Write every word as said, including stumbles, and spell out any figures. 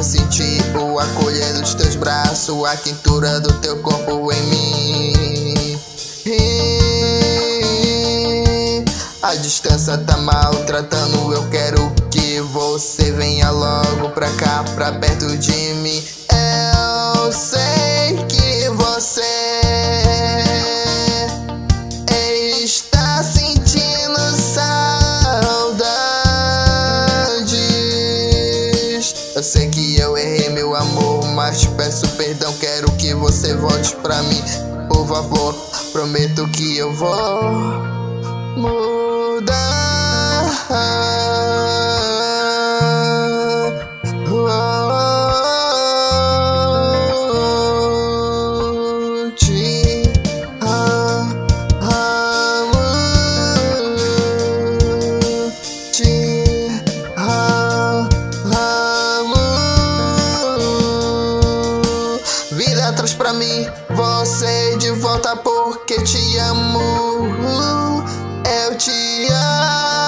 eu senti o acolher dos teus braços, a quentura do teu corpo em mim. E a distância tá maltratando, eu quero que você venha logo pra cá, pra perto de mim. Eu sei que você está sentindo saudades. Eu sei que eu errei, meu amor, mas te peço perdão, quero que você volte pra mim, por favor. Prometo que eu vou mudar. Te amo, te amo. Vira atrás pra mim, você de volta porque te amo. Eu te amo.